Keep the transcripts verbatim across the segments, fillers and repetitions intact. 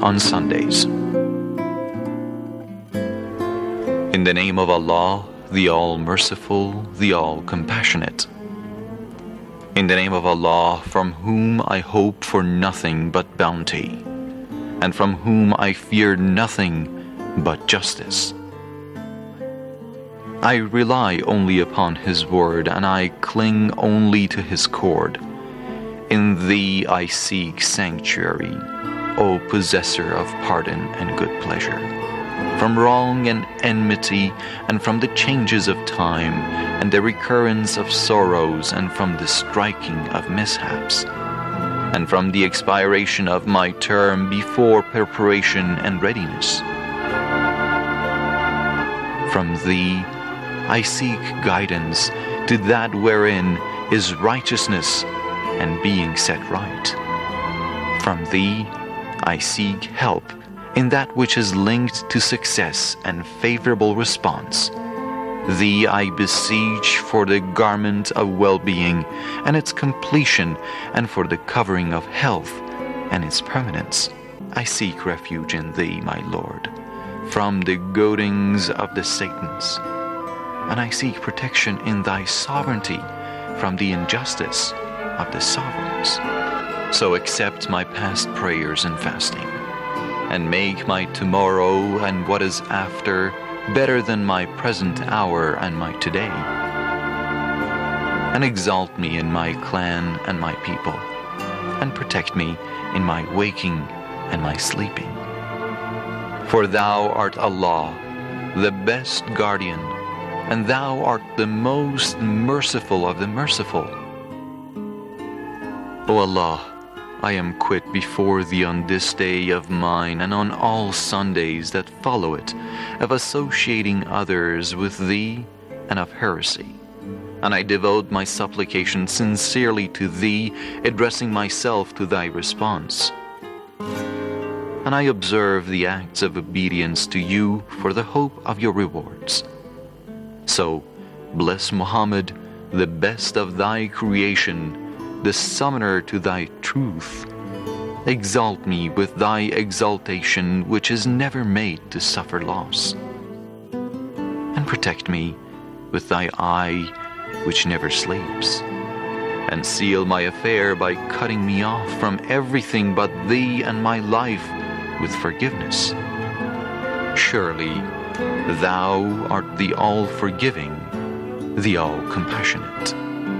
on Sundays. In the name of Allah, the All-Merciful, the All-Compassionate. In the name of Allah, from whom I hope for nothing but bounty, and from whom I fear nothing but justice. I rely only upon His word, and I cling only to His cord. In Thee I seek sanctuary, O possessor of pardon and good pleasure, from wrong and enmity, and from the changes of time, and the recurrence of sorrows, and from the striking of mishaps, and from the expiration of my term before preparation and readiness. From Thee I seek guidance to that wherein is righteousness and being set right. From Thee I seek help in that which is linked to success and favorable response. Thee I beseech for the garment of well-being and its completion, and for the covering of health and its permanence. I seek refuge in Thee, my Lord, from the goadings of the Satans, and I seek protection in Thy sovereignty from the injustice of the sovereigns. So accept my past prayers and fasting, and make my tomorrow and what is after better than my present hour and my today. And exalt me in my clan and my people, and protect me in my waking and my sleeping. For Thou art Allah, the best guardian, and Thou art the most merciful of the merciful. O Allah, I am quit before Thee on this day of mine, and on all Sundays that follow it, of associating others with Thee and of heresy. And I devote my supplication sincerely to Thee, addressing myself to Thy response. And I observe the acts of obedience to You for the hope of Your rewards. So, bless Muhammad, the best of Thy creation, the summoner to Thy truth. Exalt me with Thy exaltation, which is never made to suffer loss. And protect me with Thy eye, which never sleeps. And seal my affair by cutting me off from everything but Thee and my life with forgiveness. Surely, Thou art the all-forgiving, the all-compassionate.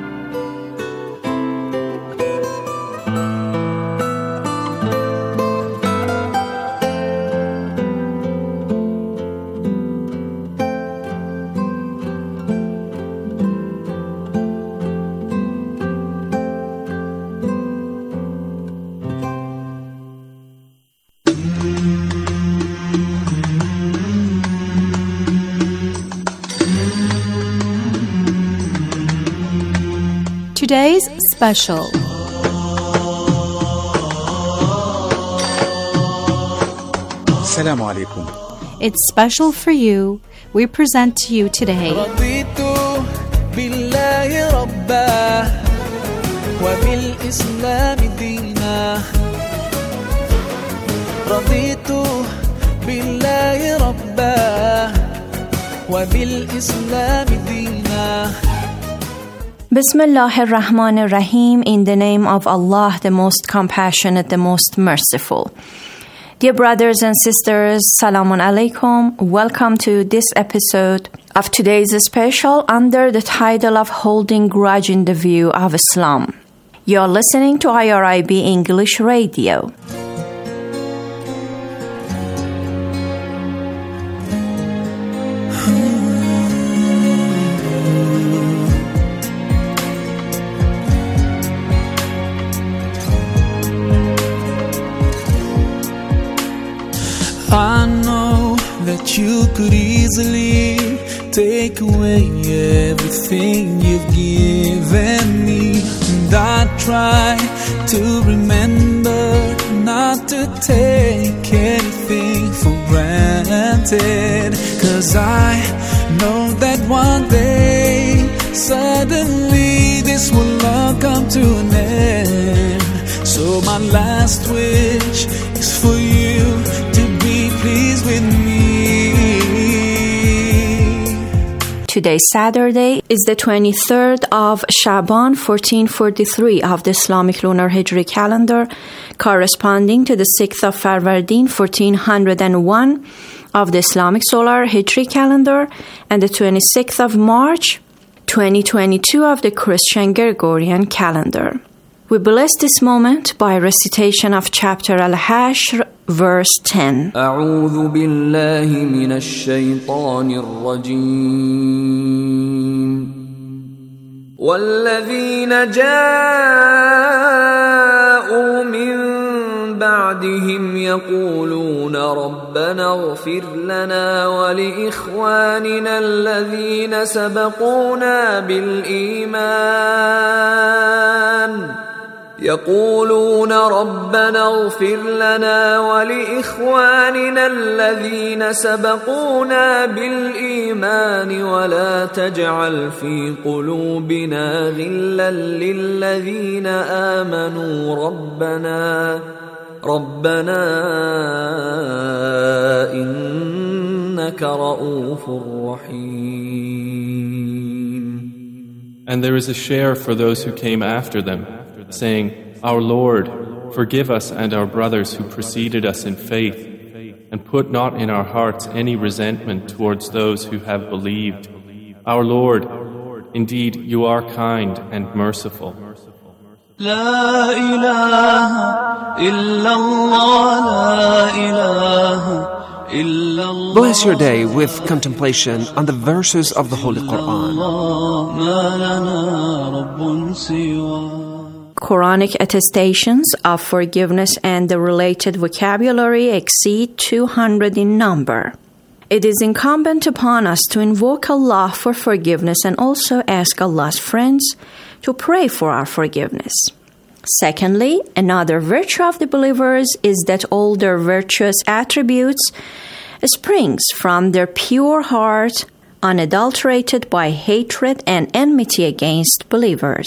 Today's special. Assalamu alaikum. It's special for you. We present to you today رضيت بالله ربا وبالإسلام دينا رضيت بالله ربا وبالإسلام دينا. Bismillah ar-Rahman ar-Rahim, in the name of Allah, the most compassionate, the most merciful. Dear brothers and sisters, Salamun Alaikum. Welcome to this episode of today's special under the title of Holding Grudge in the View of Islam. You're listening to I R I B English Radio. I know that you could easily take away everything you've given me, and I try to remember not to take anything for granted, 'cause I know that one day suddenly this will all come to an end. So my last wish is for you Today, Saturday, is the twenty-third of Shaban, fourteen forty-three of the Islamic Lunar Hijri calendar, corresponding to the sixth of Farvardin, fourteen oh one of the Islamic Solar Hijri calendar, and the twenty-sixth of March, twenty twenty-two of the Christian Gregorian calendar. We bless this moment by recitation of chapter Al-Hashr, verse ten. أعوذ بالله من الشيطان الرجيم والذين جاءوا من بعدهم يقولون ربنا اغفر لنا ولإخواننا الذين سبقونا بالإيمان يقولون ربنا اغفر لنا ولإخواننا الذين سبقونا بالإيمان ولا تجعل في قلوبنا غلا للذين آمنوا ربنا ربنا إنك رؤوف رحيم. And there is a share for those who came after them, saying, Our Lord, forgive us and our brothers who preceded us in faith, and put not in our hearts any resentment towards those who have believed. Our Lord, indeed you are kind and merciful. La ilaha illallah, la ilaha illallah. Bless your day with contemplation on the verses of the Holy Quran. Quranic attestations of forgiveness and the related vocabulary exceed two hundred in number. It is incumbent upon us to invoke Allah for forgiveness and also ask Allah's friends to pray for our forgiveness. Secondly, another virtue of the believers is that all their virtuous attributes springs from their pure heart, unadulterated by hatred and enmity against believers.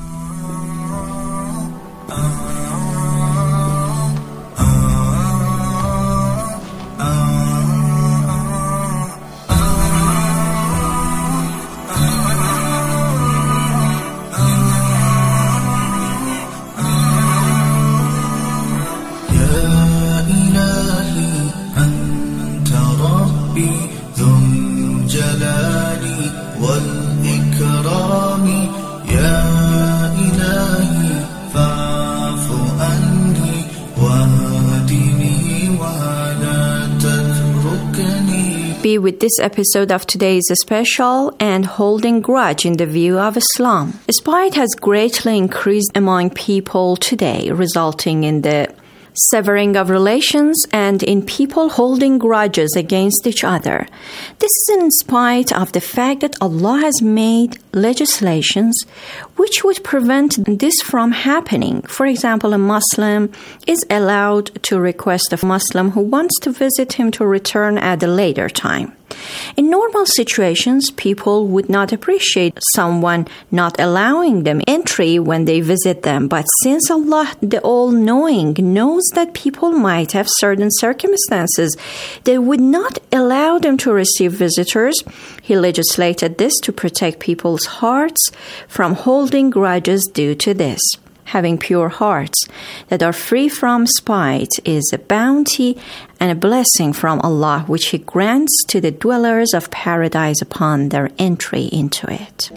Be with this episode of today's special and holding grudge in the view of Islam. Spite has greatly increased among people today, resulting in the severing of relations and in people holding grudges against each other. This is in spite of the fact that Allah has made legislations which would prevent this from happening. For example, a Muslim is allowed to request a Muslim who wants to visit him to return at a later time. In normal situations, people would not appreciate someone not allowing them entry when they visit them. But since Allah, the All-Knowing, knows that people might have certain circumstances that would not allow them to receive visitors, He legislated this to protect people's hearts from holding grudges due to this. Having pure hearts that are free from spite is a bounty and a blessing from Allah, which He grants to the dwellers of paradise upon their entry into it.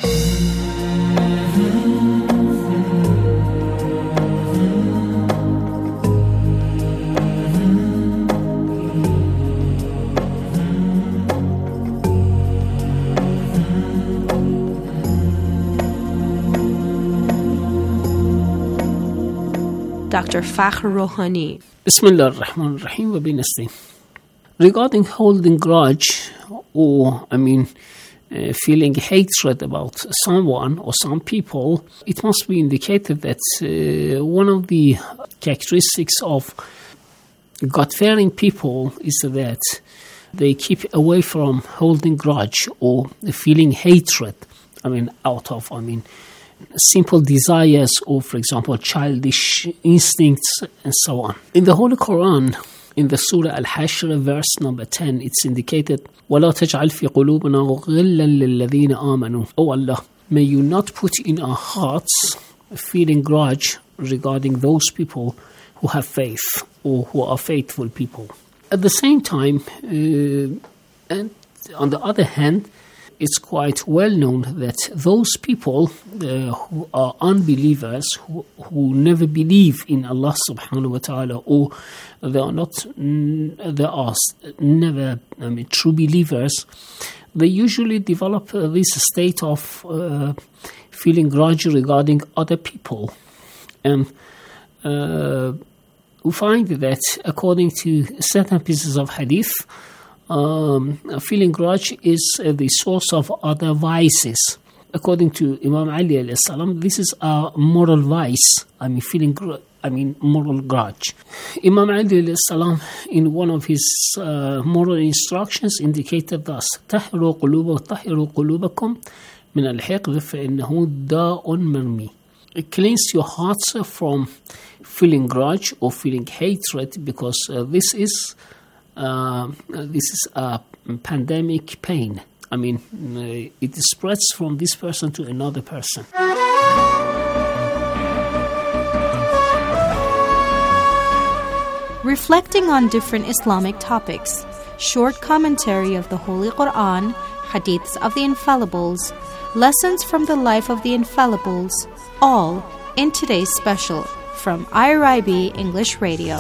Doctor Fakhr Rohani. Bismillah ar-Rahman ar-Rahim wa binastin. Regarding holding grudge or, I mean, uh, feeling hatred about someone or some people, it must be indicated that uh, one of the characteristics of God-fearing people is that they keep away from holding grudge or feeling hatred, I mean, out of, I mean, simple desires or, for example, childish instincts and so on. In the Holy Quran, In the Surah Al-Hashr, verse number ten, it's indicated, وَلَا تَجْعَلْ فِي قُلُوبِنَا غِلًّا لِلَّذِينَ آمَنُوا. Oh Allah, may you not put in our hearts a feeling grudge regarding those people who have faith or who are faithful people. At the same time, uh, and on the other hand, it's quite well known that those people uh, who are unbelievers, who, who never believe in Allah subhanahu wa ta'ala, or they are not, they are never I mean, true believers, they usually develop uh, this state of uh, feeling grudge regarding other people. And uh, we find that according to certain pieces of hadith, Um, feeling grudge is uh, the source of other vices. According to Imam Ali alayhi salam, this is a moral vice. I mean, feeling, gr- I mean, moral grudge. Imam Ali alayhi salam, in one of his uh, moral instructions, indicated thus: "Tahiru quluba, tahiru qulubakum min al-hiqd fa'innahu da'un marmi." Cleanse your hearts from feeling grudge or feeling hatred, because uh, this is. Uh, this is a pandemic pain. I mean, uh, it spreads from this person to another person. Reflecting on different Islamic topics, short commentary of the Holy Quran, hadiths of the Infallibles, lessons from the life of the Infallibles, all in today's special from I R I B English Radio.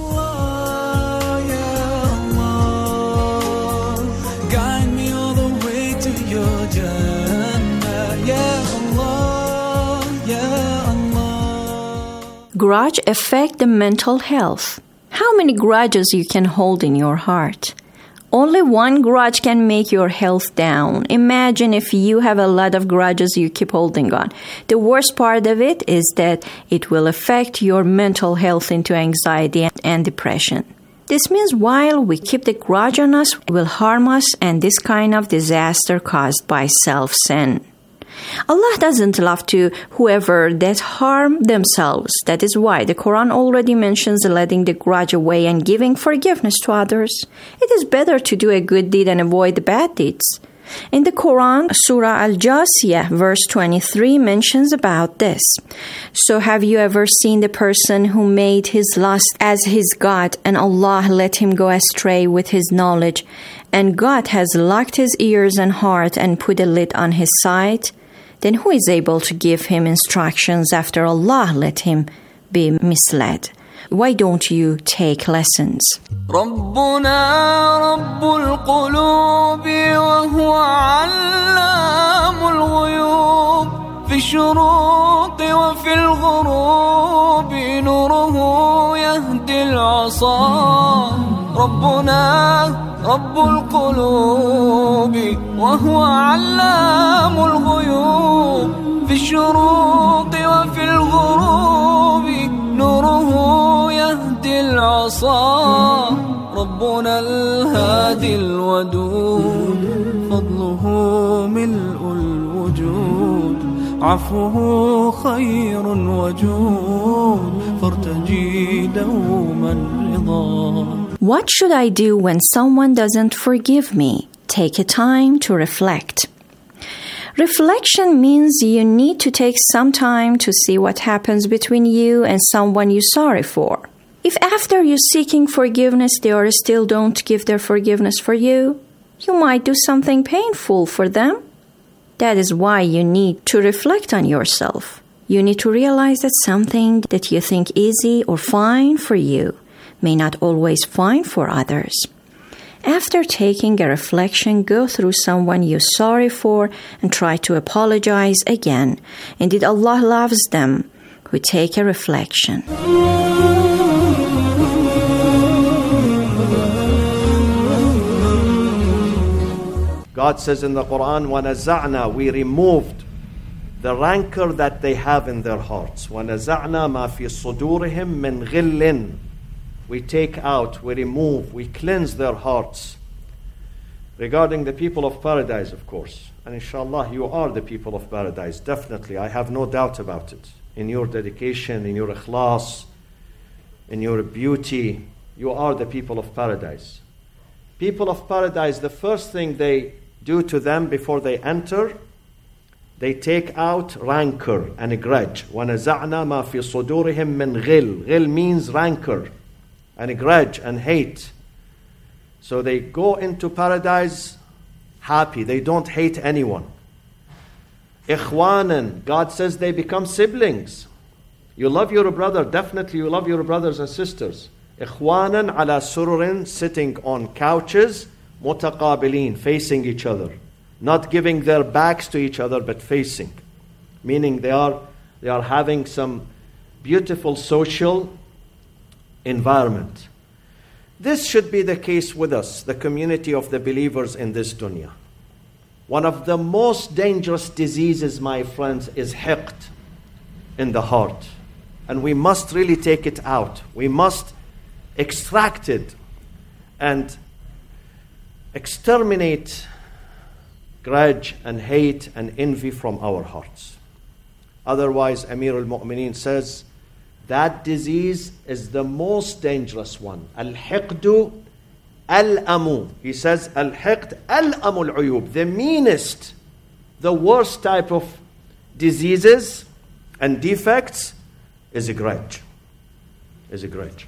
Grudge affect the mental health. How many grudges you can hold in your heart? Only one grudge can make your health down. Imagine if you have a lot of grudges you keep holding on. The worst part of it is that it will affect your mental health into anxiety and depression. This means while we keep the grudge on us, it will harm us, and this kind of disaster caused by self-sin. Allah doesn't love to whoever that harm themselves. That is why the Quran already mentions letting the grudge away and giving forgiveness to others. It is better to do a good deed and avoid the bad deeds. In the Quran, Surah Al-Jasiyah, verse twenty-three, mentions about this. So have you ever seen the person who made his lust as his God, and Allah let him go astray with his knowledge, and God has locked his ears and heart and put a lid on his sight? Then who is able to give him instructions after Allah let him be misled? Why don't you take lessons? ربنا رب القلوب وهو علام الغيوب في الشروق وفي الغروب نوره يهدي العصا ربنا رب القلوب وهو علام الغيوب في الشروق وفي الغروب نوره يهدي العصا ربنا الهادي الودود فضله ملء الوجود عفوه خير وجود فارتجي دوما رضا. What should I do when someone doesn't forgive me? Take a time to reflect. Reflection means you need to take some time to see what happens between you and someone you're sorry for. If after you seeking forgiveness they are still don't give their forgiveness for you, you might do something painful for them. That is why you need to reflect on yourself. You need to realize that something that you think easy or fine for you may not always fine for others. After taking a reflection, go through someone you're sorry for and try to apologize again. Indeed, Allah loves them who take a reflection. God says in the Quran, وَنَزَعْنَا, we removed the rancor that they have in their hearts. وَنَزَعْنَا مَا فِي صُدُورِهِمْ مِنْ غِلٍّ, we take out, we remove, we cleanse their hearts. Regarding the people of paradise, of course. And inshallah, you are the people of paradise, definitely. I have no doubt about it. In your dedication, in your ikhlas, in your beauty, you are the people of paradise. People of paradise, the first thing they do to them before they enter, they take out rancor and a grudge. وَنَزَعْنَا مَا فِي صُدُورِهِمْ مِنْ غِلٍّ. Ghil means rancor and a grudge and hate. So they go into paradise happy. They don't hate anyone. Ikhwanan, God says they become siblings. You love your brother, definitely you love your brothers and sisters. Ikhwanan ala sururin, sitting on couches, mutaqabilin, facing each other. Not giving their backs to each other, but facing. Meaning they are, they are having some beautiful social environment. This should be the case with us, the community of the believers in this dunya. One of the most dangerous diseases, my friends, is hiqd in the heart. And we must really take it out. We must extract it and exterminate grudge and hate and envy from our hearts. Otherwise, Amir al-Mu'mineen says, that disease is the most dangerous one. Al-hiqdu al-amu. He says, al-hiqd al-amu al-uyub. The meanest, the worst type of diseases and defects is a grudge. Is a grudge.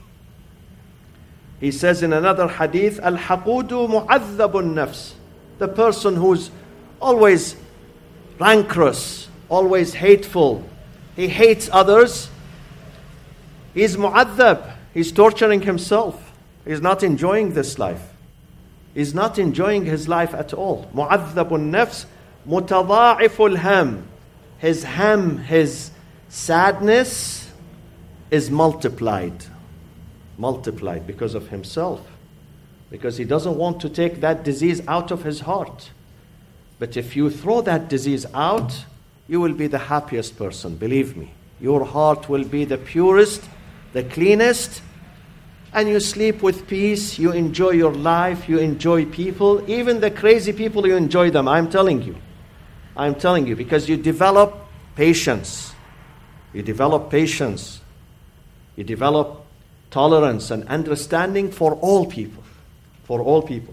He says in another hadith, al-haqudu mu'adhabun nafs. The person who's always rancorous, always hateful, he hates others, he's mu'adhab, he's torturing himself. He's not enjoying this life. He's not enjoying his life at all. Mu'adhabun nafs, mutadha'iful ham. His ham, his sadness is multiplied. Multiplied because of himself. Because he doesn't want to take that disease out of his heart. But if you throw that disease out, you will be the happiest person, believe me. Your heart will be the purest, the cleanest, and you sleep with peace, you enjoy your life, you enjoy people. Even the crazy people, you enjoy them, I'm telling you. I'm telling you, because you develop patience. You develop patience. You develop tolerance and understanding for all people. For all people.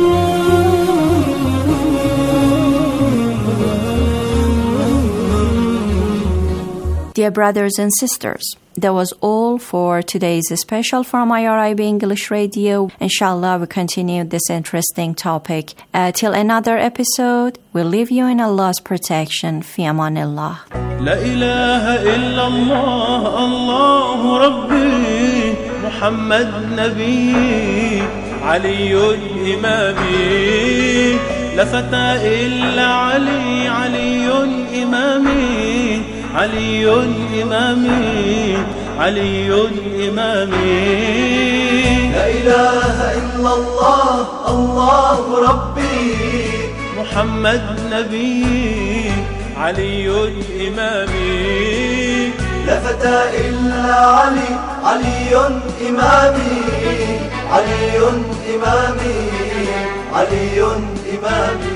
Dear brothers and sisters, that was all for today's special from I R I B English Radio. Inshallah, we continue this interesting topic. Uh, till another episode, we'll leave you in Allah's protection. Fi amanillah. La ilaha illallah, Allahu Rabbi, Muhammad Nabi, Aliyun Imami, La fata illa Ali, Aliyun Imami, Aliyun Imami, Aliyun Imami. La ilaha illallah, Allahu Rabbi, Muhammad Nabi, Aliyun Imami. La fata illa Ali, Aliyun Imami, Aliyun Imami, Aliyun Imami.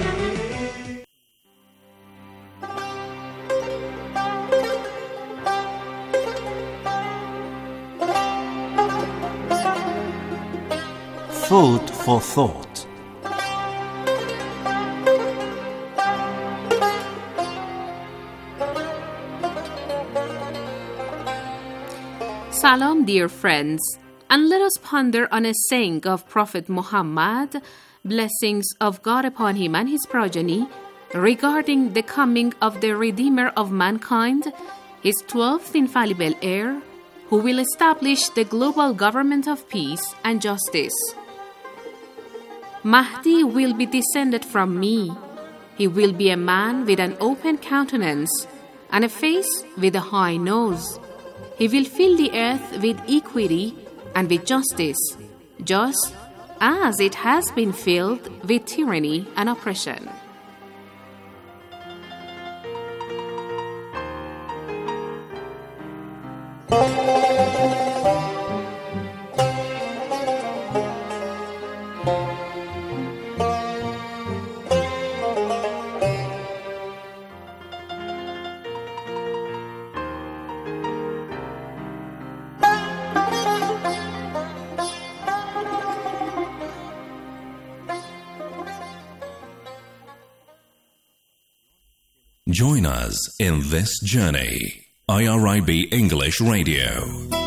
Food for thought. Salam, dear friends, and let us ponder on a saying of Prophet Muhammad, blessings of God upon him and his progeny, regarding the coming of the Redeemer of mankind, his twelfth infallible heir, who will establish the global government of peace and justice. Mahdi will be descended from me. He will be a man with an open countenance and a face with a high nose. He will fill the earth with equity and with justice, just as it has been filled with tyranny and oppression. Join us in this journey. I R I B English Radio.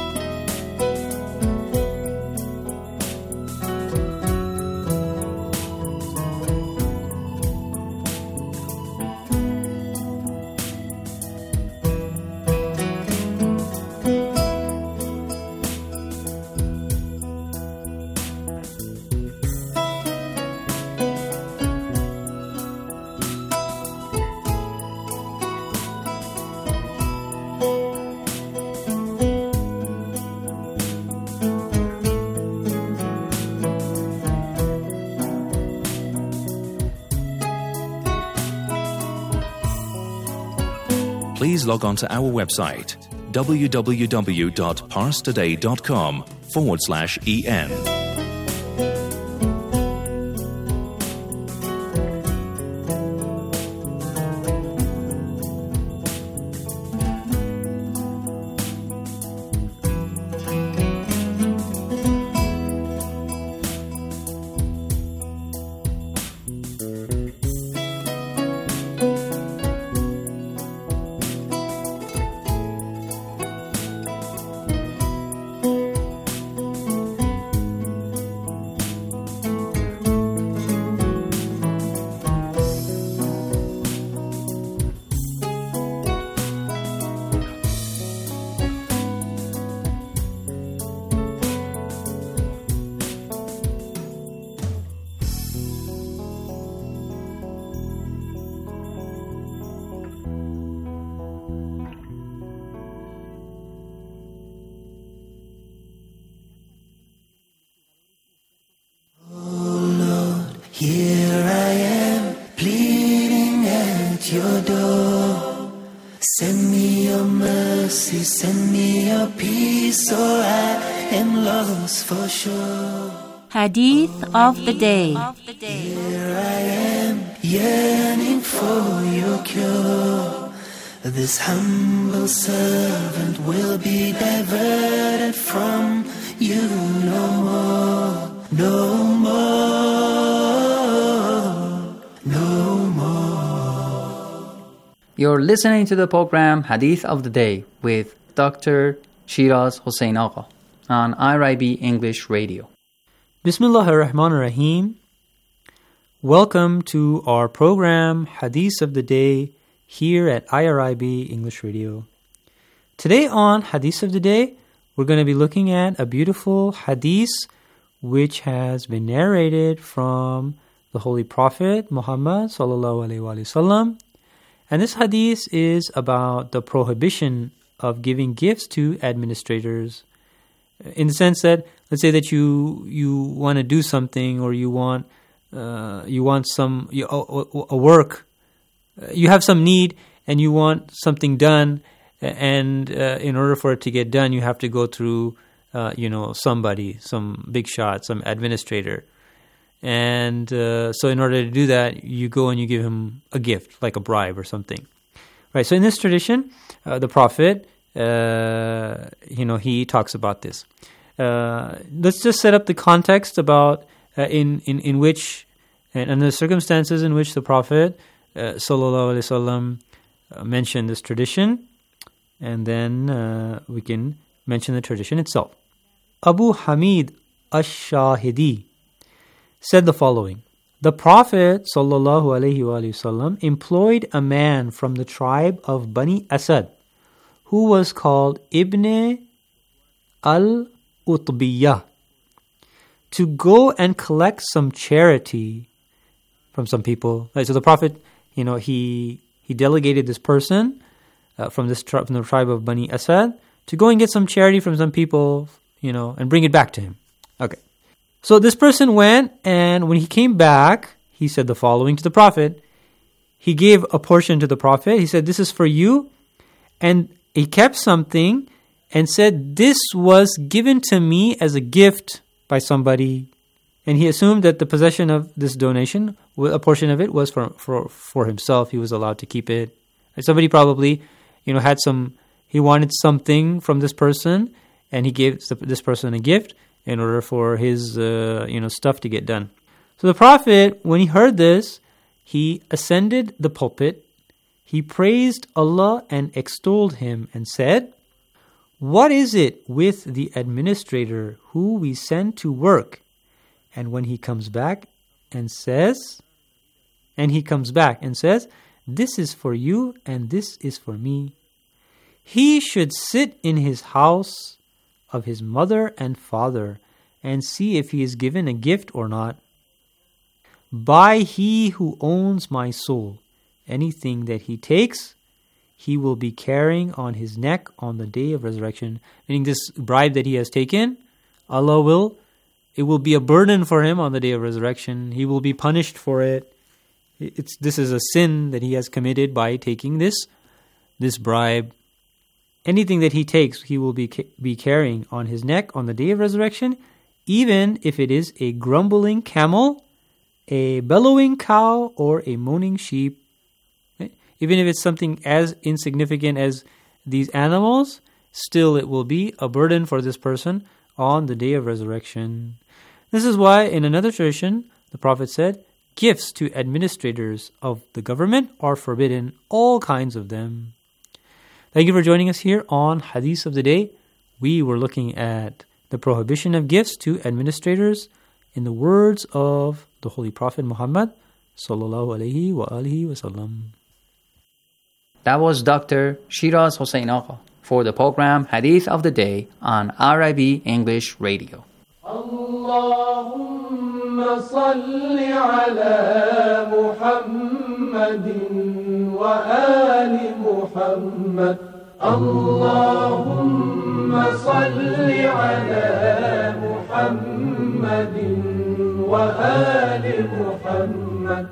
Please log on to our website, www.parstoday.com forward slash EN. Here I am, pleading at your door. Send me your mercy, send me your peace, or I am lost for sure. Hadith of the day. Here I am, yearning for your cure. This humble servant will be diverted from you no more, no more, no more. You're listening to the program Hadith of the Day with Doctor Shiraz Hossein Agha on I R I B English Radio. Bismillah ar-Rahman ar-Rahim. Welcome to our program Hadith of the Day here at I R I B English Radio. Today on Hadith of the Day, we're going to be looking at a beautiful hadith which has been narrated from the Holy Prophet Muhammad sallallahu alaihi wasallam. And this hadith is about the prohibition of giving gifts to administrators. In the sense that, let's say that you you want to do something, or you want uh, you want some you, a, a work. You have some need and you want something done, and uh, in order for it to get done, you have to go through, uh, you know, somebody, some big shot, some administrator. And uh, so in order to do that, you go and you give him a gift, like a bribe or something. Right, so in this tradition, uh, the Prophet, uh, you know, he talks about this. Uh, let's just set up the context about uh, in, in, in which, and, and the circumstances in which the Prophet Uh, sallallahu alaihi wasallam uh, mentioned this tradition, and then uh, we can mention the tradition itself. Abu Hamid Ash-Shahidi said the following: the Prophet sallallahu alaihi wasallam employed a man from the tribe of Bani Asad, who was called Ibn al-Utbiyah, to go and collect some charity from some people. Right, so the Prophet, you know, he he delegated this person uh, from this tri- from the tribe of Bani Asad to go and get some charity from some people, you know, and bring it back to him. Okay. So this person went, and when he came back, he said the following to the Prophet. He gave a portion to the Prophet. He said, "This is for you." And he kept something and said, "This was given to me as a gift by somebody." And he assumed that the possession of this donation, a portion of it, was for for, for himself. He was allowed to keep it. Somebody probably, you know, had some, he wanted something from this person, and he gave this person a gift in order for his, uh, you know, stuff to get done. So the Prophet, when he heard this, he ascended the pulpit, he praised Allah and extolled Him and said, "What is it with the administrator who we send to work? And when he comes back and says, and he comes back and says, this is for you and this is for me. He should sit in his house of his mother and father and see if he is given a gift or not. By He who owns my soul, anything that he takes, he will be carrying on his neck on the day of resurrection." Meaning this bribe that he has taken, Allah will, it will be a burden for him on the day of resurrection. He will be punished for it. It's This is a sin that he has committed by taking this, this bribe. Anything that he takes, he will be be carrying on his neck on the day of resurrection, even if it is a grumbling camel, a bellowing cow, or a moaning sheep. Even if it's something as insignificant as these animals, still it will be a burden for this person on the day of resurrection. This is why in another tradition, the Prophet said, gifts to administrators of the government are forbidden, all kinds of them. Thank you for joining us here on Hadith of the Day. We were looking at the prohibition of gifts to administrators in the words of the Holy Prophet Muhammad sallallahu alaihi wa alihi wasallam. That was Doctor Shiraz Hossein Agha for the program Hadith of the Day on R I B English Radio. Allahumma salli ala Muhammadin wa ali Muhammad. Allahumma salli ala Muhammadin wa ali Muhammad.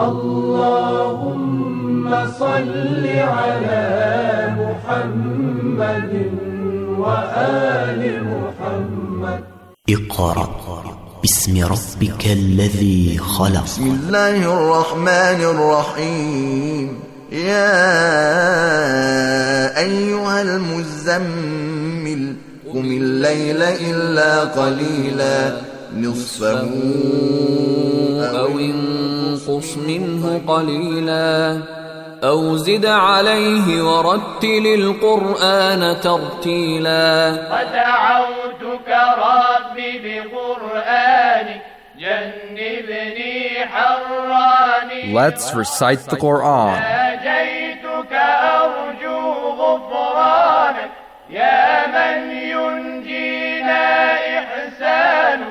Allahumma salli ala Muhammadin wa ali Muhammad. اقرأ باسم ربك الذي خلق. بسم الله الرحمن الرحيم. يا أيها المزمل قم الليل إلا قليلا نصفه أو انقص منه قليلا أو زد عليه ورتل القرآن ترتيلا. ودعوتك ربي بقرآنك جنبني حراني. Let's recite the Quran. ناجيتك أرجو غفرانك يا من ينجينا إحسانك.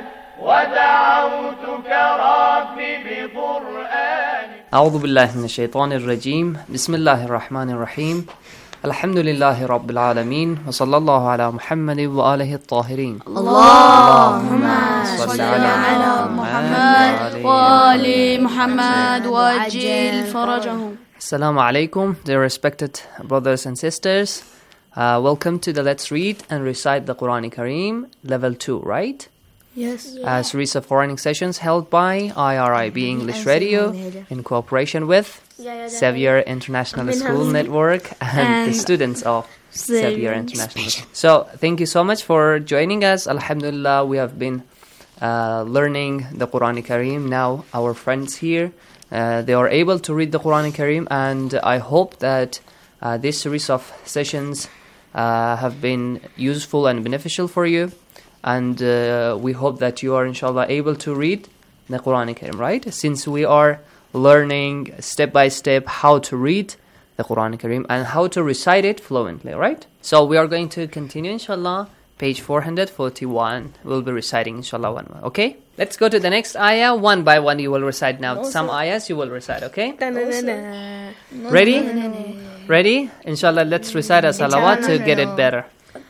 ودعوتك ربي بقرآنك. أعوذ بالله من الشيطان الرجيم. بسم الله الرحمن الرحيم. الحمد لله رب العالمين وصلى الله على محمد وآله الطاهرين. اللهم صل على محمد وآل محمد وعجل فرجهم. Assalamu alaikum, dear respected brothers and sisters. Uh, welcome to the Let's Read and Recite the Quran Kareem level two, right? Yes. A series of Quranic sessions held by I R I B English Radio in cooperation with Xavier International School Network and the students of Xavier International School. So, thank you so much for joining us. Alhamdulillah, we have been uh, learning the Quran Kareem. Now, our friends here, uh, they are able to read the Quran Kareem, and I hope that uh, this series of sessions uh, have been useful and beneficial for you. And uh, we hope that you are, inshallah, able to read the Quran Kareem, right? Since we are learning step by step how to read the Quran Kareem and how to recite it fluently, right? So we are going to continue, inshallah, page four hundred forty-one. We'll be reciting, inshallah, one more, okay? Let's go to the next ayah. One by one you will recite now. No, Some ayahs you will recite, okay? No, Ready? Ready? Inshallah, let's recite a salawat to get it better.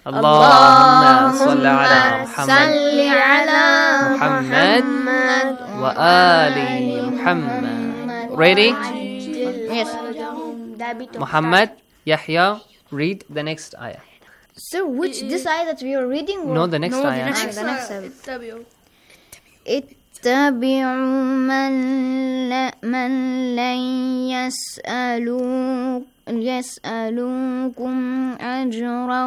اللهم صل على محمد محمد وآل محمد. Ready? Yes. Muhammad, Yahya, read the next ayah. So which this ayah that we are reading? No, the next no, ayah. The next, the next ayah. اتبعوا من من لن يسألوا يسألوكم أجرا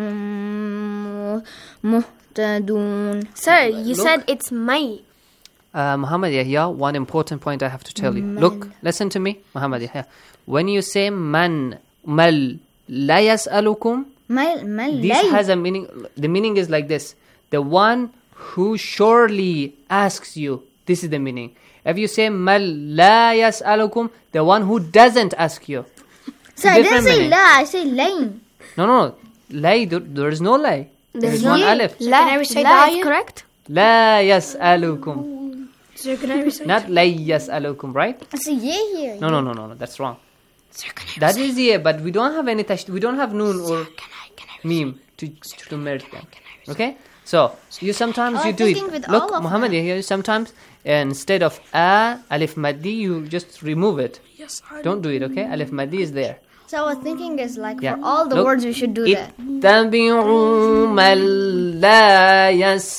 وهم مهتدون. Sir, you said it's my. Uh, Muhammad Yahya, one important point I have to tell you. Man. Look, listen to me, Muhammad Yahya. When you say man, mal, la yas'alukum, Mal, mal, this lay. has a meaning. The meaning is like this. The one who surely asks you. This is the meaning. If you say mal la yas'alukum, the one who doesn't ask you. So I didn't Different say meaning. la, I say lain. No, no, no. Lay, there, there is no lay. There is one Yeah. alif. La, Can I recite la the is ayah? correct? La yas'alukum. Sir, can I recite? Not lay yas'alukum, right? I say yeah here. No, no, no, no, no. That's wrong. That is yeah, but we don't have any tash. We don't have noon or meme to to merge them. Okay, so you sometimes Oh, you I'm do it. thinking with Look, all of Muhammad, them. here sometimes instead of a alif maddi, you just remove it. Yes, I Don't do it. Okay, alif maddi is there. So I was thinking is like Yeah. for all the Look, words we should do that. اتبعوا من لا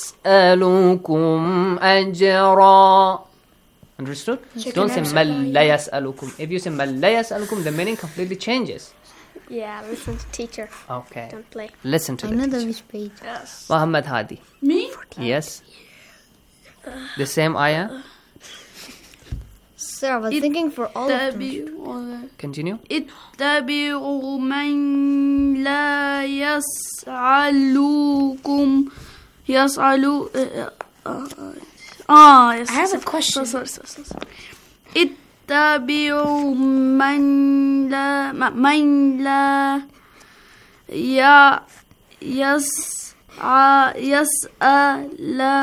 يسألكم أجرا. Understood? So Don't can I say recite من لا يسألكم. If you say من لا يسألكم, the meaning completely changes. Yeah, listen to teacher. Okay. Don't play. Listen to I the know the teacher. which page. Yes. Muhammad Hadi. Me? Yes. The same ayah. Sir, I was thinking for all of them. Continue. اتبعوا من لا يسألكم يسألوا Ah, yes. I have a question. So, so, so, so. اتبعوا من لا من لا يا يس يسأل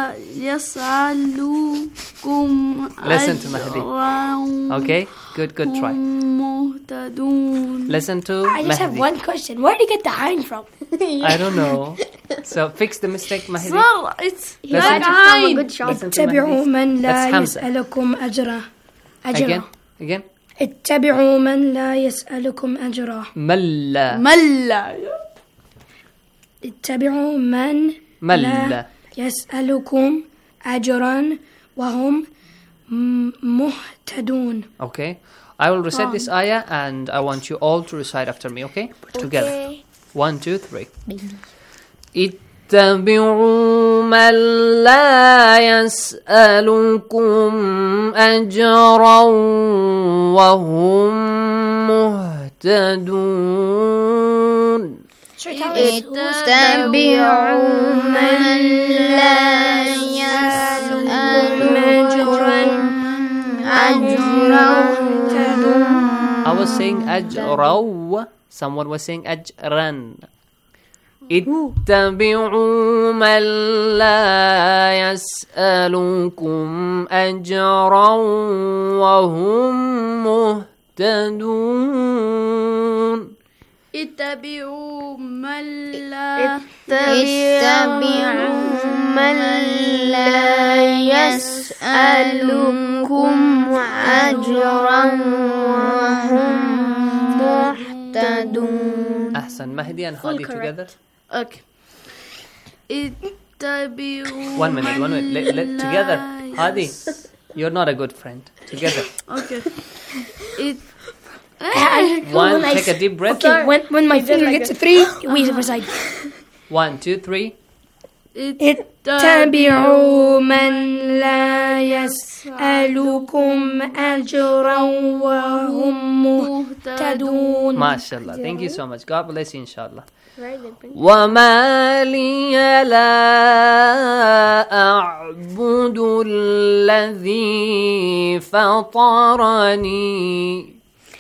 يسألكم Listen to Mahdi. Okay, good, good try. مهتدون. Listen to I just have Mahdi. one question. Where did you get the hein from? I don't know. So fix the mistake, Mahdi. So it's Listen like to- a hein. Listen to اتبعوا Mahdi. من لا That's Hamza. يسألكم أجرا Again, أجرا again. اتبعوا من لا يسألكم أجرا ملا ملا اتبعوا من ملا. لا يسألكم أجرا وهم م- مهتدون. Okay. I will recite this ayah and I want you all to recite after me, okay? Together. Okay. One, two, three. اتبعوا من لا يسألكم أجرا وهم مهتدون. اتبعوا من لا يسألكم أجرا I was saying أجرا. Someone was saying أجرا. اتبعوا من لا يسألكم أجرا وهم مهتدون. اتبعوا من لا اتبعوا من لا يسألكم أجرا وهم مهتدون. أحسن. Mahdi and Hadi together. Okay. اتبعوا One minute, one minute. Let, let, together. Hadi, you're not a good friend. Together. Okay. It One, take a deep breath. Okay, when, when my finger gets to three, we recite. One, two, three. اتبعوا من لا يسألكم أجرا وهم مهتدون. MashaAllah. Thank you so much. God bless you, inshallah. وما لي لا أعبد الذي فطرني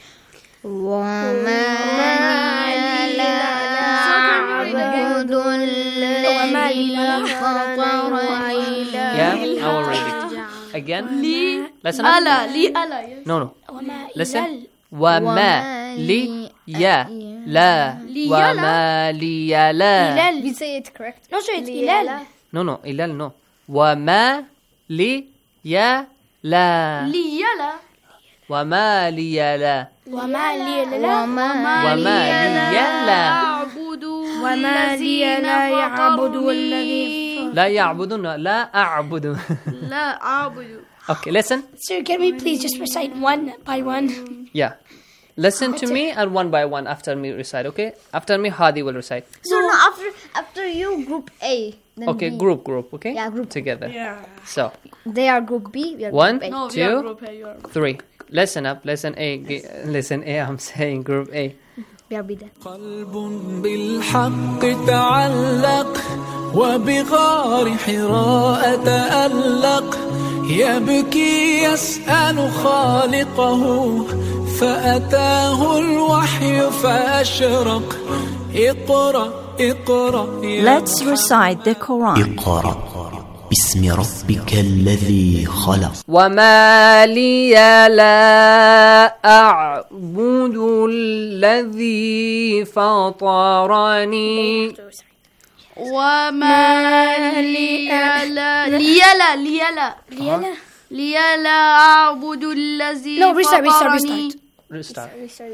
وما لا أعبد الذي فطرني. Yeah, I will read it. Again. لي Listen up. ألا لي ألا. No, no. Listen. وما لي يا لا وما لي لا. We say it correct. No, sir, it's إلال. No, no. إلال no. وما لي يا لا. لي يلا. وما لي لا. وما لي لا وما لي لا. أعبد وما لي لا يعبد الذي لا يعبدون. لا أعبد. لا أعبد. Okay, listen. Sir, can we please just recite one by one? Yeah. Listen to me and one by one after me recite, okay? After me, Hadi will recite. So no, after after you, group A. Then Okay, B. group, group, okay? Yeah, group. Together. Yeah. So, They are group B. We are one, group A. No, we are two, group A, you are group three. Listen up, listen A. G- Listen A, I'm saying group A. We are B then. بالحق تعلق وبغار حراء تألق يبكي يسأل خالقه فأتاه الوحي فأشرق اقرأ اقرأ Let's recite the Quran. اقرأ باسم ربك الذي خلق. وما لي لا أعبد الذي فطرني وما لي لا لي لا لي لا لي لا أعبد الذي No, restart, restart, فطرني. Restart.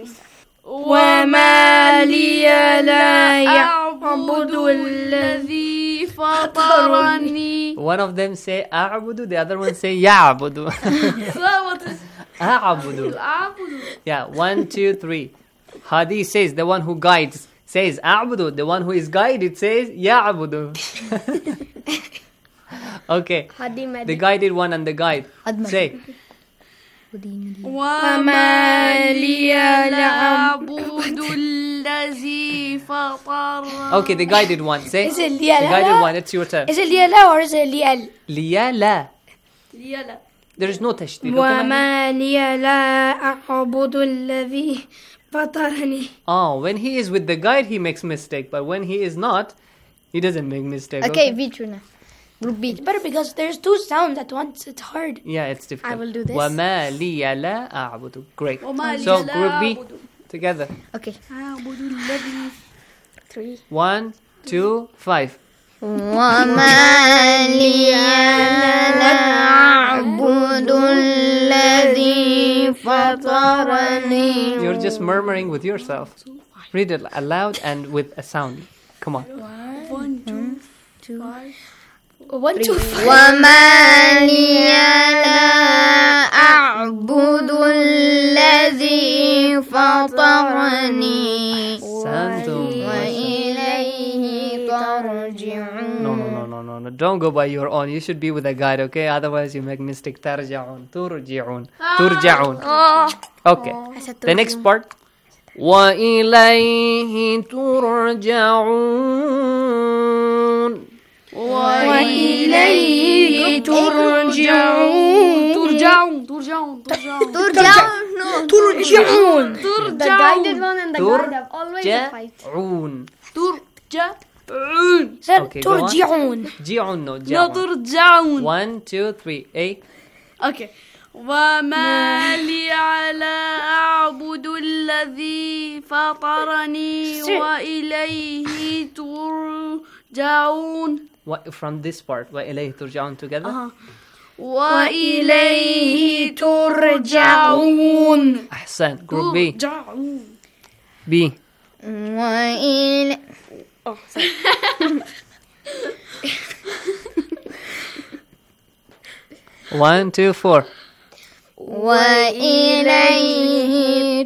وما لي لا أعبد الذي فطرني. One of them say أعبد, the other one say يعبد. So what is أعبد. أعبد? Yeah, one, two, three. Hadi says, the one who guides, says أعبد. The one who is guided says يعبد. Okay. The guided one and the guide. Say. وما لي لا أعبد الذي فطرني. Okay, the guided one. Say. Is it The ليا guided لا؟ one, it's your turn. Is it ليا لا or is it ليال؟ ليا لا. لي لا. There is no تشديد. وما لي لا أعبد الذي فطرني. Oh, when he is with the guide, he makes mistake. But when he is not, he doesn't make mistake. Okay, V true now. Group B. It's better because there's two sounds at once. It's hard. Yeah, it's difficult. I will do this. وما لي لا أعبد. Great. وما لي So, لا group B, أعبد. together. Okay. أعبد الذي. Three. One, two, five. وما لي لا أعبد الذي فطرني. You're just murmuring with yourself. Read it aloud and with a sound. Come on. One, two, two, five. One, two, five. وما لي لا أعبد الذي فطرني وإليه ترجعون. No, no, no, no, no, no. Don't go by your own. You should be with a guide, okay? Otherwise, you make mistake. ترجعون. ترجعون. ترجعون. Okay. The next part. وإليه ترجعون. وإليه ترجعون. ترجعون ترجعون ترجعون ترجعون. ترجعون. The guided one and the guide have always a fight. ترجعون. ترجعون. Okay, go on. ترجعون. جيعون, no, No, جيعون. ترجعون. One, two, three, eight. Okay. وما لي على أعبد الذي فطرني وإليه ترجعون. What, from this part, وإليه ترجعون together. Uh-huh. وإليه ترجعون. أحسن. Group B. ترجعون. B. وإلى Oh, sorry. One, two, four. وإليه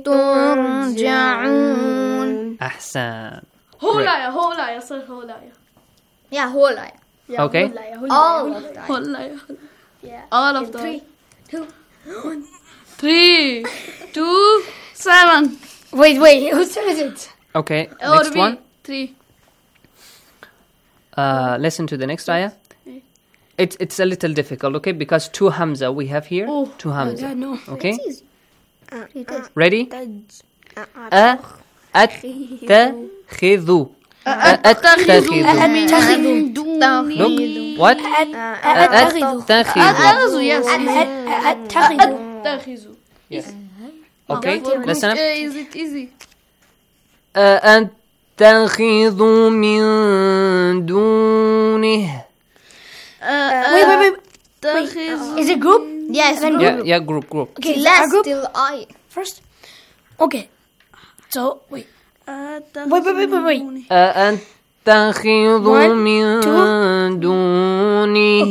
ترجعون. أحسن. هولايا هولايا صار هولايا. Yeah, whole Yeah, Okay. هولايا All هولايا of that. هولايا. Yeah. All of them. Three, two, one. Three, two, seven. Wait, wait. Who says it? Okay, Or next B. one. Three. Uh, listen to the next ayah. It's it's a little difficult, okay? Because two hamza we have here. Oh, two hamza. yeah, no. Okay. It's easy. Uh, it is. Ready? Uh, A أتخذ أتخذ. Look. What? أتخذ. أتخذ. Yes. أتخذ. أتخذ. Yes. Okay. Listen up. Is it easy? أتخذ من دونه. Wait, wait, wait. أتخذ. Is it group? Yes, Then Yeah, group. yeah. Group, group. Okay, Okay, so our last group till I. first. Okay. So wait. Wait, wait, wait, wait, wait. أتخذ One, من two. دونه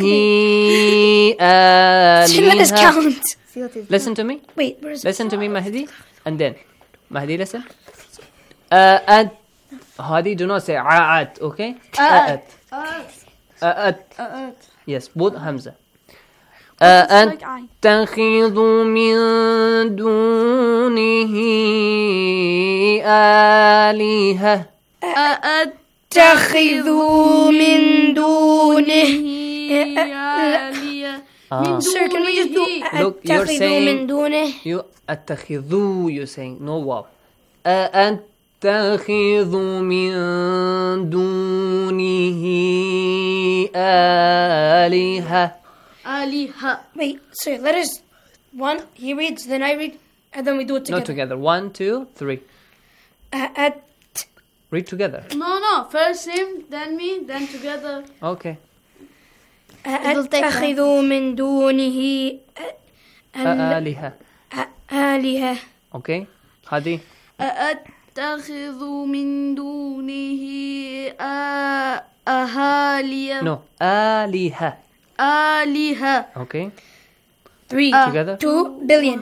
Let us آلهة. count. Listen to me. Wait, where's Listen to me, Mahdi. And then Mahdi, listen. At. Hadi, do not say at, okay? At. At. Yes, both Hamza. أَأَتَّخِذُ مِن دُونِهِ آلِهَةً أَأَتَّخِذُ مِن دُونِهِ آلِهَةً. Sir, can we just do Look, you're saying من دونه? you أَتَّخِذُ, you're saying no wow. أَأَتَّخِذُ مِن دُونِهِ آلِهَةً. Aliha. Wait, sir, let us. One, he reads, then I read, and then we do it together. Not together. One, two, three. Uh, at. Read together. No, no. First him, then me, then together. Okay. أَأَتَّخِذُ مِن دُونِهِ آلِهَةً. آلِهَةً. Okay. Hadi. أَأَتَّخِذُ مِن دُونِهِ أَهَالِيَةً. No. آلِهَةً. آلهة. Okay. Three. Uh, together. Two billion.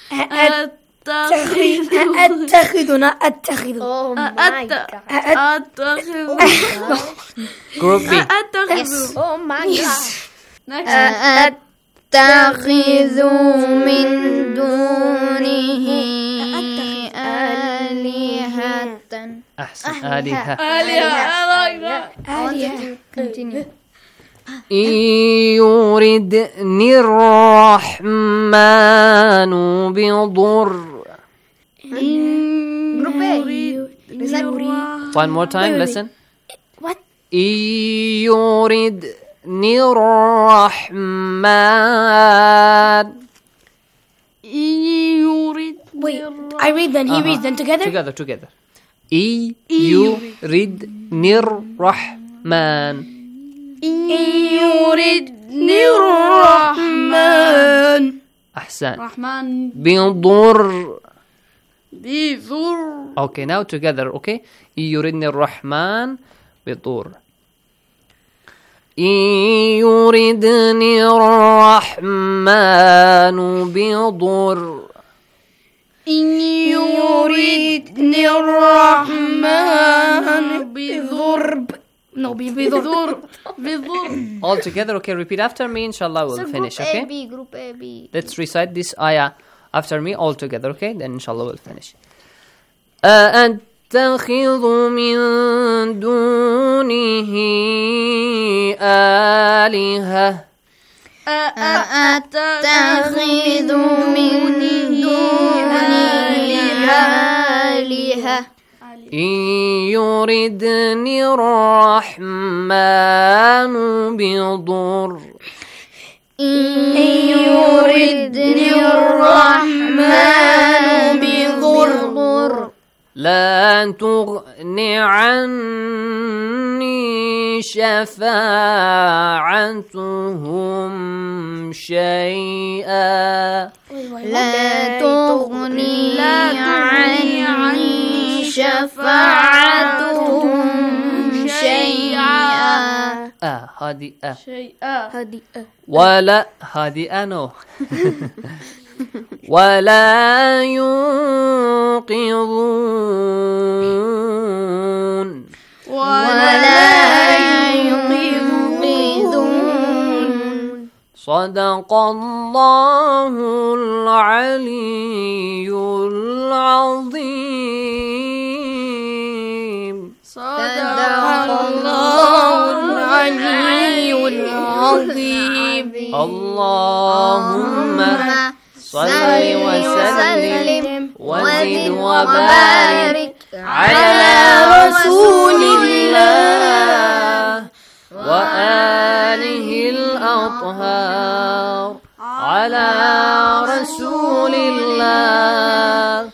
أتخذنا أتخذ. Oh my God. أتخذ. Group B. Yes. Oh my God. Next. أتخذ من دونه آلهة. أحسن. آلهة. آلهة. آلهة. Continue. إن يردني الرحمن بضر. One more time, listen. What? إن يردني الرحمن. Wait, I read then, he reads then together? Together, together. إن يردني الرحمن. إن يردني الرحمن. أحسن. رحمن. بضر. بضر. Okay, now together, okay? إن يردني الرحمن بضر. إن يردني الرحمن بضر. إن يردني الرحمن بضر. No, بضر. بضر. All together, okay? Repeat after me, inshallah we'll So finish, group okay? A B, group A B. Let's recite this ayah after me all together, okay? Then inshallah we'll finish. أَأَتَّخِذُ مِن دُونِهِ آلِهَةً. أَأَتَّخِذُ مِن دُونِهِ آلِهَةً. إن يردني الرحمن بضر. إن يردني الرحمن بضر. لا تغن عني شفاعتهم شيئا. لا تغني عني شفاعتهم شيئا. آه هذه آه شيئا. هذه ولا هذه أنا ولا ينقذون. ولا ينقذون. صدق الله العلي العظيم. صدق الله العلي العظيم. اللهم صل وسلم وزد وبارك على رسول الله وآله الأطهار. على رسول الله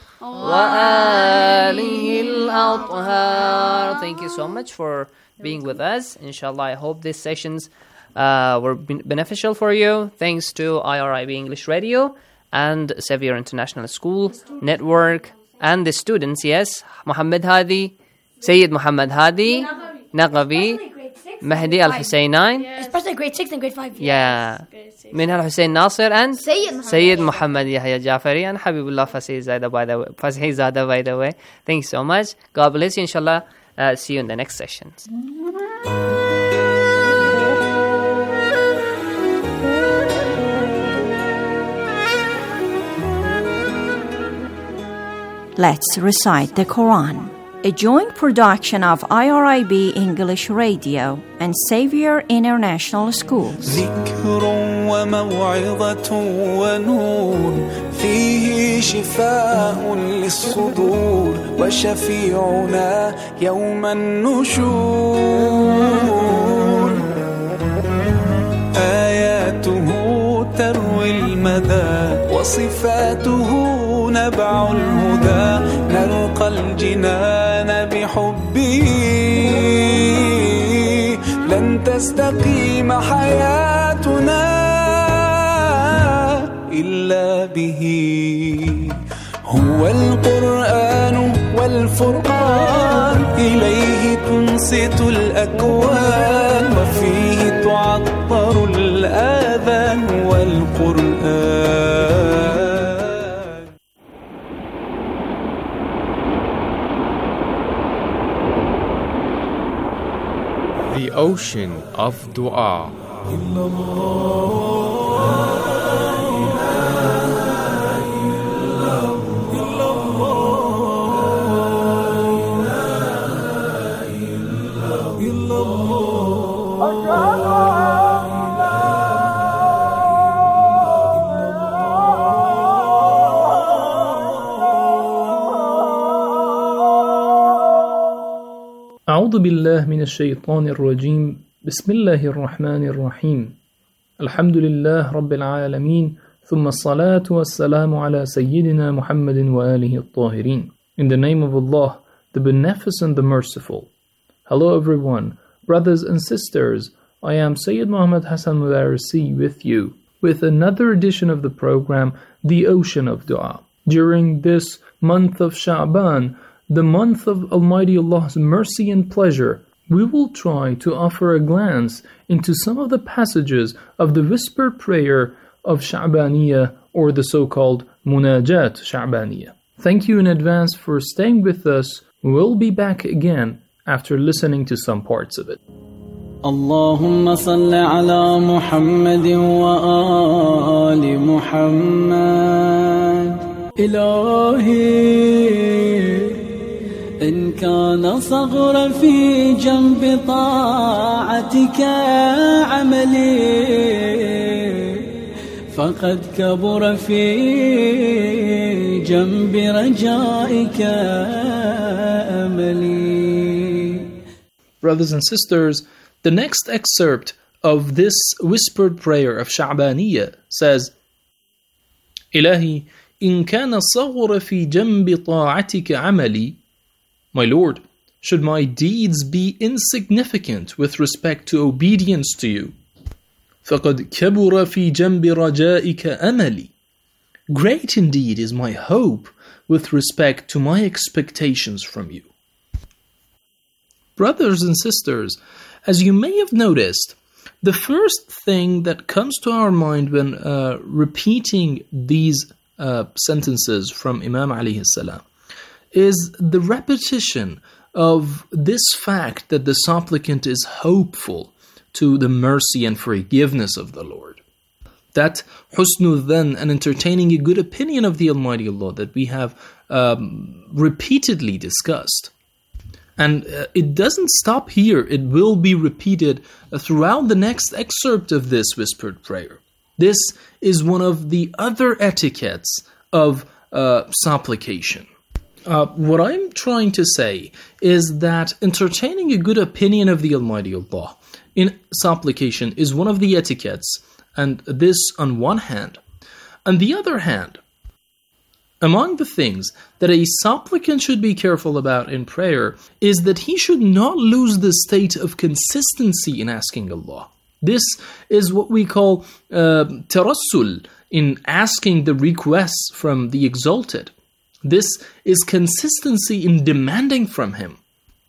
وآله الأطهار. Thank you so much for being with us. Inshallah, I hope these sessions uh, were beneficial for you. Thanks to I R I B English Radio and Xavier International School Network and the students, yes, Muhammad Hadi, Sayyid Muhammad Hadi, Naqavi, Mahdi Al-Husseinain. Especially grade six and grade five. Yeah. Minha Al-Hussein Nasir and Sayyid Muhammad. Sayyid Muhammad Yahya Jafari and Habibullah Fasih Zada, by the way. Fasih Zada, by the way. Thank you so much. God bless you, inshallah. Uh, see you in the next sessions. Let's recite the Quran. A joint production of I R I B English Radio and Xavier International Schools. ذكر وموعظة ونور فيه شفاء للصدور وشفيعنا يوم النشور آياته تروي المدى وصفاته نبع الهدى نلقى الجنان بحبه لن تستقيم حياتنا إلا به هو القرآن والفرقان إليه تنصت الأكوان وفيه تعطر الآذان والقرآن. The ocean of dua. أعوذ بالله من الشيطان الرجيم بسم الله الرحمن الرحيم الحمد لله رب العالمين ثم الصلاة والسلام على سيدنا محمد وآله الطاهرين. In the name of Allah, the Beneficent, the Merciful. Hello everyone, brothers and sisters. I am Sayyid Muhammad Hassan Mudarisi with you with another edition of the program, The Ocean of Dua. During this month of Sha'ban, the month of Almighty Allah's mercy and pleasure, we will try to offer a glance into some of the passages of the whispered prayer of Sha'baniyah, or the so-called Munajat Sha'baniyah. Thank you in advance for staying with us. We'll be back again after listening to some parts of it. اللهم صل على محمد وآل محمد إلهي إن كان صغر في جنب طاعتك عملي فقد كبر في جنب رجائك أملي. Brothers and sisters, the next excerpt of this whispered prayer of Sha'baniyah says, إلهي إن كان صغر في جنب طاعتك عملي. My Lord, should my deeds be insignificant with respect to obedience to you, فَقَدْ كَبُرَ فِي جَنْبِ رَجَائِكَ أَمَلِي. Great indeed is my hope with respect to my expectations from you. Brothers and sisters, as you may have noticed, the first thing that comes to our mind when uh, repeating these uh, sentences from Imam alayhi salam is the repetition of this fact that the supplicant is hopeful to the mercy and forgiveness of the Lord. That husnul dhan, and entertaining a good opinion of the Almighty Allah that we have um, repeatedly discussed. And uh, it doesn't stop here. It will be repeated uh, throughout the next excerpt of this whispered prayer. This is one of the other etiquettes of uh, supplication. Uh, what I'm trying to say is that entertaining a good opinion of the Almighty Allah in supplication is one of the etiquettes, and this on one hand. On the other hand, among the things that a supplicant should be careful about in prayer is that he should not lose the state of consistency in asking Allah. This is what we call uh, tarassul in asking the requests from the Exalted. This is consistency in demanding from Him.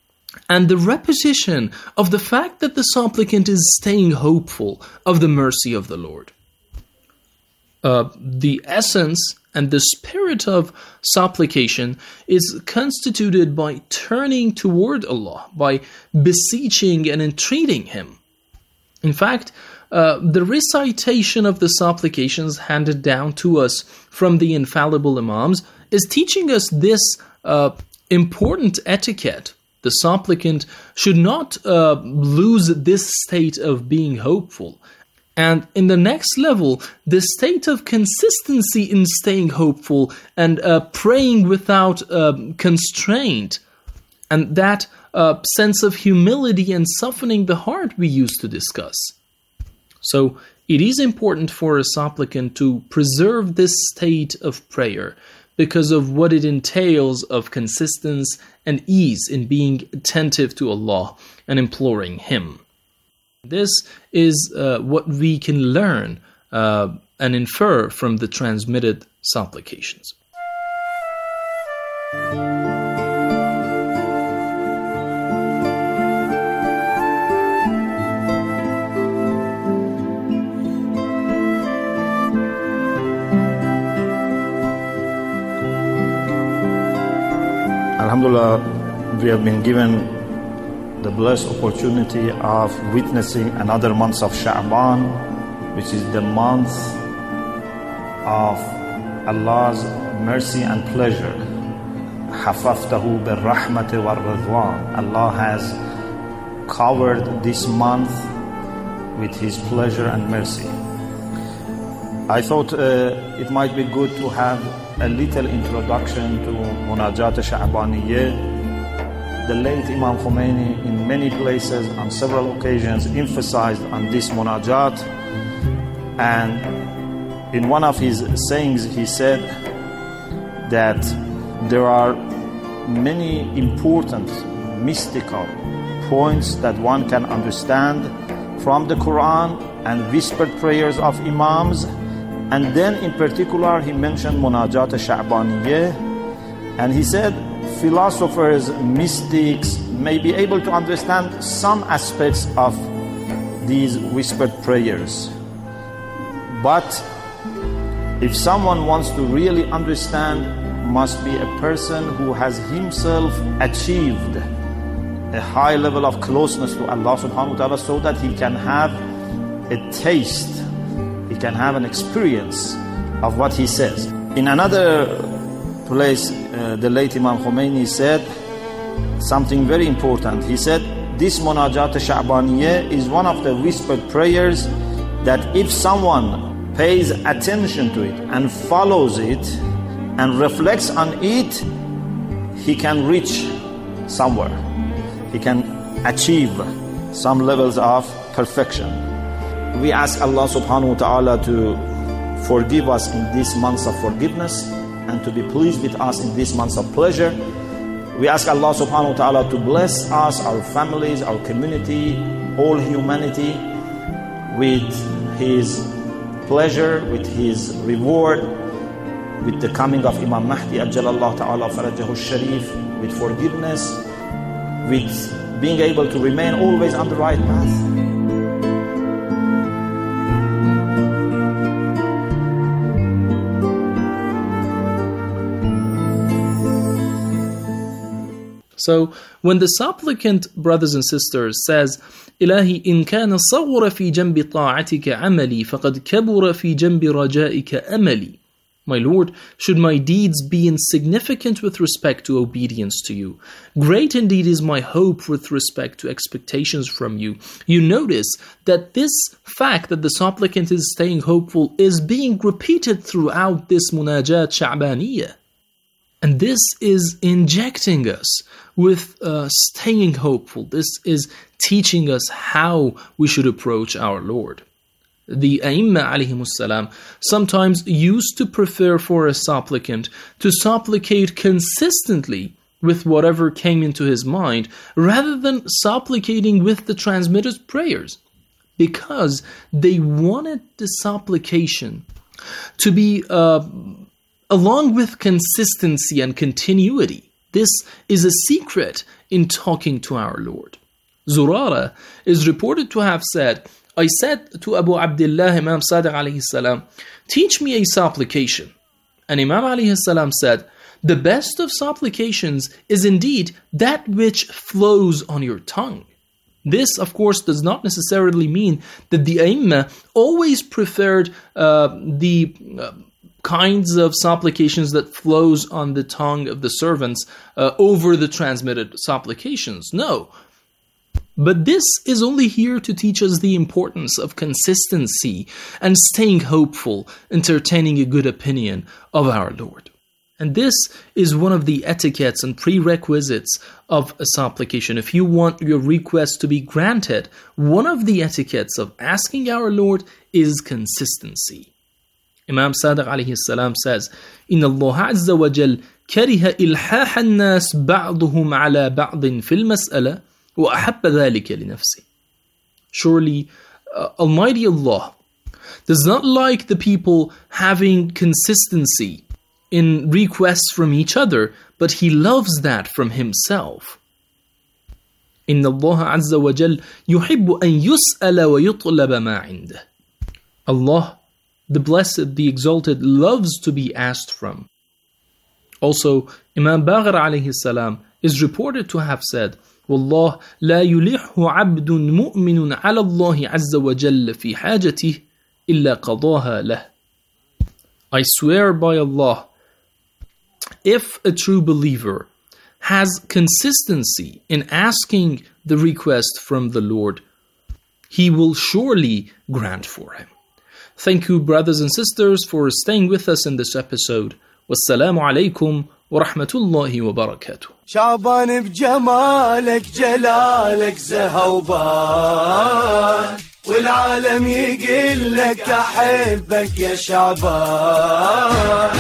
and the repetition of the fact that the supplicant is staying hopeful of the mercy of the Lord. Uh, the essence and the spirit of supplication is constituted by turning toward Allah, by beseeching and entreating Him. In fact, uh, the recitation of the supplications handed down to us from the infallible Imams is teaching us this uh, important etiquette. The supplicant should not uh, lose this state of being hopeful. And in the next level, the state of consistency in staying hopeful and uh, praying without uh, constraint, and that uh, sense of humility and softening the heart we used to discuss. So it is important for a supplicant to preserve this state of prayer because of what it entails of consistency and ease in being attentive to Allah and imploring Him. This is uh, what we can learn uh, and infer from the transmitted supplications. Alhamdulillah, we have been given the blessed opportunity of witnessing another month of Sha'ban, which is the month of Allah's mercy and pleasure. حَفَفْتَهُ بِالرَّحْمَةِ وَالرِّضْوَانِ. Allah has covered this month with His pleasure and mercy. I thought uh, it might be good to have a little introduction to Munajat Sha'baniyeh. The late Imam Khomeini in many places on several occasions emphasized on this munajat, and in one of his sayings he said that there are many important mystical points that one can understand from the Quran and whispered prayers of Imams, and then in particular he mentioned Munajat Sha'baniyeh, and he said philosophers, mystics may be able to understand some aspects of these whispered prayers. But if someone wants to really understand, must be a person who has himself achieved a high level of closeness to Allah subhanahu wa ta'ala, so that he can have a taste, he can have an experience of what he says. In another place, uh, the late Imam Khomeini said something very important. He said, this Munajat Sha'baniyeh is one of the whispered prayers that if someone pays attention to it and follows it and reflects on it, he can reach somewhere. He can achieve some levels of perfection. We ask Allah subhanahu wa ta'ala to forgive us in this month of forgiveness, and to be pleased with us in this month of pleasure. We ask Allah subhanahu wa ta'ala to bless us, our families, our community, all humanity with His pleasure, with His reward, with the coming of Imam Mahdi Ajjalallahu ta'ala farajahu sharif, with forgiveness, with being able to remain always on the right path. So when the supplicant, brothers and sisters, says, إلهي إن كان صغر في جنب طاعتك عملي فقد كبر في جنب رجائك أملي. My Lord, should my deeds be insignificant with respect to obedience to you, great indeed is my hope with respect to expectations from you. You notice that this fact that the supplicant is staying hopeful is being repeated throughout this Munajat Sha'baniyah. And this is injecting us with uh, staying hopeful. This is teaching us how we should approach our Lord. The A'imma alayhimus salam sometimes used to prefer for a supplicant to supplicate consistently with whatever came into his mind, rather than supplicating with the transmitted prayers, because they wanted the supplication to be uh, along with consistency and continuity. This is a secret in talking to our Lord. Zurara is reported to have said, I said to Abu Abdullah Imam Sadiq alayhi salam, teach me a supplication. And Imam alayhi salam said, the best of supplications is indeed that which flows on your tongue. This, of course, does not necessarily mean that the A'immah always preferred uh, the uh, kinds of supplications that flows on the tongue of the servants uh, over the transmitted supplications. No. But this is only here to teach us the importance of consistency and staying hopeful, entertaining a good opinion of our Lord. And this is one of the etiquettes and prerequisites of a supplication. If you want your request to be granted, one of the etiquettes of asking our Lord is consistency. Imam Sadiq alayhi salam says, إِنَّ اللَّهَ عَزَّ وَجَلَّ كَرِهَ إِلْحَاحَ النَّاسِ بَعْضُهُمْ عَلَى بَعْضٍ فِي الْمَسْأَلَةِ وَأَحَبَّ ذَلِكَ لِنَفْسِهِ. Surely, uh, Almighty Allah does not like the people having consistency in requests from each other, but He loves that from Himself. إِنَّ اللَّهَ عَزَّ وَجَلَّ يُحِبُّ أَن يُسْأَلَ وَيُطْلَبَ مَا عِنْدَهُ. Allah, the Blessed, the Exalted, loves to be asked from. Also, Imam Baghir alayhi salam is reported to have said, وَاللَّهِ لَا يُلِحُّ عَبْدٌ مُؤْمِنٌ عَلَى اللَّهِ عَزَّ وَجَلَّ فِي حَاجَتِهِ إِلَّا قَضَاهَا لَهُ. I swear by Allah, if a true believer has consistency in asking the request from the Lord, He will surely grant for him. Thank you, brothers and sisters, for staying with us in this episode. Wassalamu alaikum wa rahmatullahi wa barakatuh. شعبان بجمالك جلالك زهوبان والعالم يقول لك أحبك يا شعبان.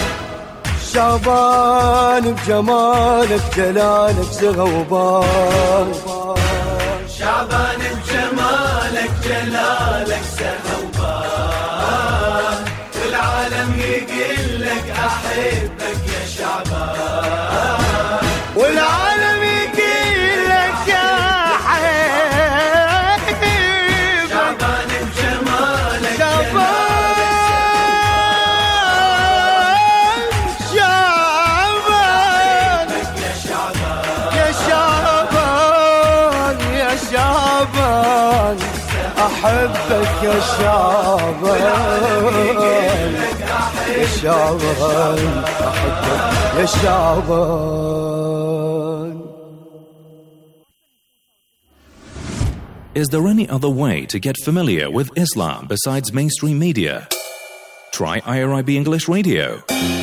شعبان بجمالك جلالك زهوبان. شعبان بجمالك جلالك زهوبان والعالم يقول لك أحبك يا شعبان. والعالم يقول لك أحبك. شعبان بجمالك شعبان يا شعبان يا شعبان يا شعبان أحبك يا شعبان. يا شعبان أحبك يا شعبان. Is there any other way to get familiar with Islam besides mainstream media? Try I R I B English Radio.